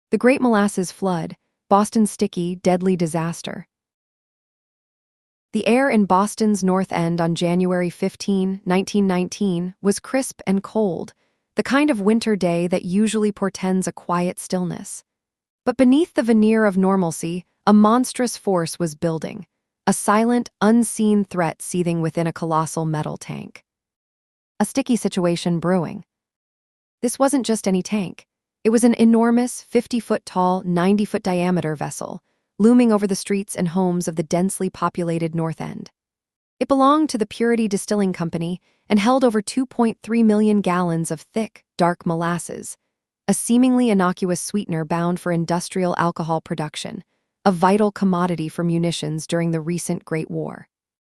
The Great Molasses Flood, Boston's sticky, deadly disaster. The air in Boston's North End on January 15, 1919, was crisp and cold, the kind of winter day that usually portends a quiet stillness. But beneath the veneer of normalcy, a monstrous force was building, a silent, unseen threat seething within a colossal metal tank. A sticky situation brewing. This wasn't just any tank. It was an enormous, 50-foot-tall, 90-foot diameter vessel, looming over the streets and homes of the densely populated North End. It belonged to the Purity Distilling Company and held over 2.3 million gallons of thick, dark molasses, a seemingly innocuous sweetener bound for industrial alcohol production, a vital commodity for munitions during the recent Great War.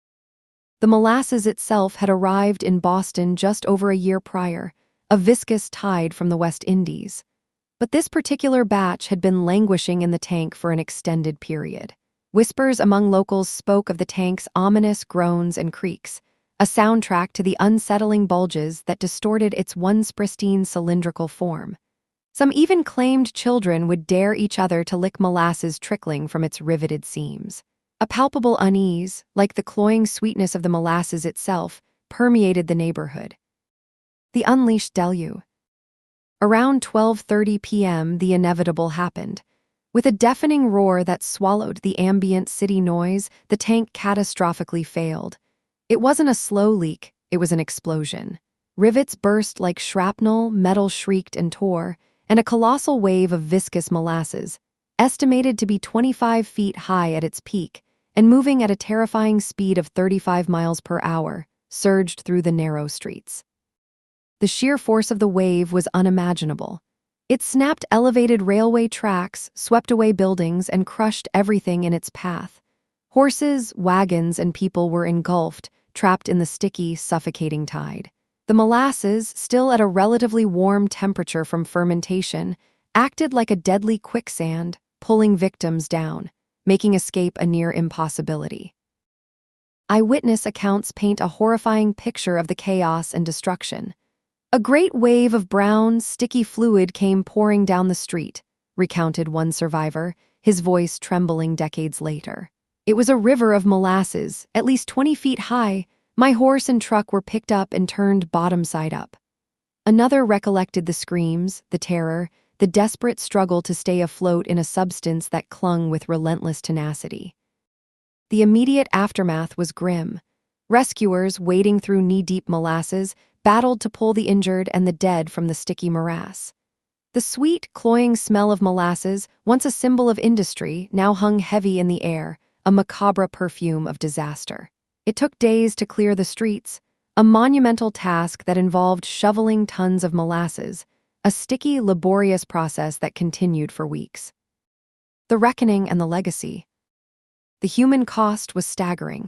The molasses itself had arrived in Boston just over a year prior, a viscous tide from the West Indies. But this particular batch had been languishing in the tank for an extended period. Whispers among locals spoke of the tank's ominous groans and creaks, a soundtrack to the unsettling bulges that distorted its once pristine cylindrical form. Some even claimed children would dare each other to lick molasses trickling from its riveted seams. A palpable unease, like the cloying sweetness of the molasses itself, permeated the neighborhood. The unleashed deluge. Around 12:30 p.m., the inevitable happened. With a deafening roar that swallowed the ambient city noise, the tank catastrophically failed. It wasn't a slow leak, it was an explosion. Rivets burst like shrapnel, metal shrieked and tore, and a colossal wave of viscous molasses, estimated to be 25 feet high at its peak, and moving at a terrifying speed of 35 miles per hour, surged through the narrow streets. The sheer force of the wave was unimaginable. It snapped elevated railway tracks, swept away buildings, and crushed everything in its path. Horses, wagons, and people were engulfed, trapped in the sticky, suffocating tide. The molasses, still at a relatively warm temperature from fermentation, acted like a deadly quicksand, pulling victims down, making escape a near impossibility. Eyewitness accounts paint a horrifying picture of the chaos and destruction. A great wave of brown, sticky fluid came pouring down the street, recounted one survivor, his voice trembling decades later. It was a river of molasses, at least 20 feet high. My horse and truck were picked up and turned bottom side up. Another recollected the screams, the terror, the desperate struggle to stay afloat in a substance that clung with relentless tenacity. The immediate aftermath was grim. Rescuers, wading through knee-deep molasses, battled to pull the injured and the dead from the sticky morass. The sweet, cloying smell of molasses, once a symbol of industry, now hung heavy in the air, a macabre perfume of disaster. It took days to clear the streets, a monumental task that involved shoveling tons of molasses, a sticky, laborious process that continued for weeks. The reckoning and the legacy. The human cost was staggering.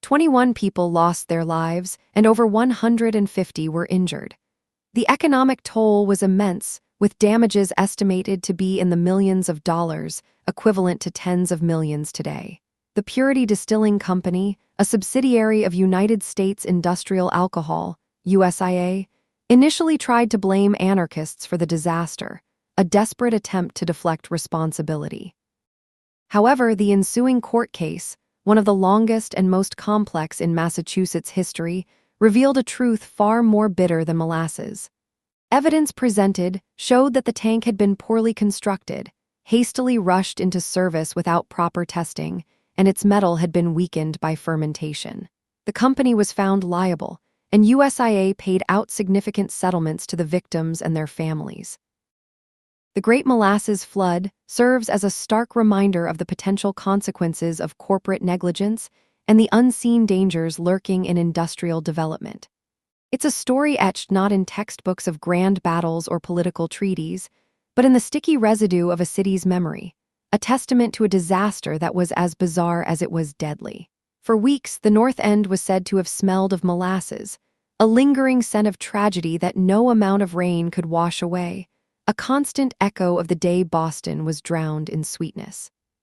21 people lost their lives, and over 150 were injured. The economic toll was immense, with damages estimated to be in the millions of dollars, equivalent to tens of millions today. The Purity Distilling Company, a subsidiary of United States Industrial Alcohol, USIA, initially tried to blame anarchists for the disaster, a desperate attempt to deflect responsibility. However, the ensuing court case, one of the longest and most complex in Massachusetts history, revealed a truth far more bitter than molasses. Evidence presented showed that the tank had been poorly constructed, hastily rushed into service without proper testing, and its metal had been weakened by fermentation. The company was found liable, and USIA paid out significant settlements to the victims and their families. The Great Molasses Flood serves as a stark reminder of the potential consequences of corporate negligence and the unseen dangers lurking in industrial development. It's a story etched not in textbooks of grand battles or political treaties, but in the sticky residue of a city's memory, a testament to a disaster that was as bizarre as it was deadly. For weeks, the North End was said to have smelled of molasses, a lingering scent of tragedy that no amount of rain could wash away, a constant echo of the day Boston was drowned in sweetness.